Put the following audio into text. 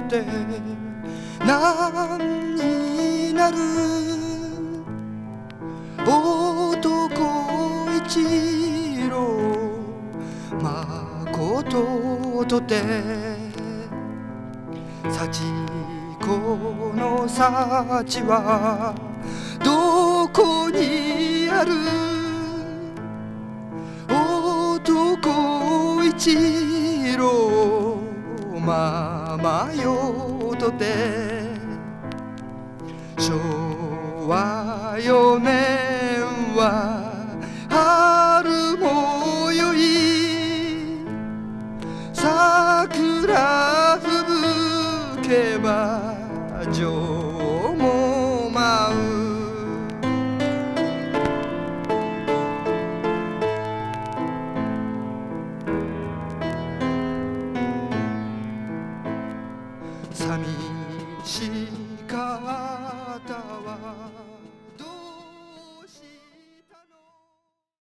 て何になる男一郎まこととて幸子の幸はどこにある男一郎ままよとて昭和4年は春もよい桜吹けば情も舞う寂しかった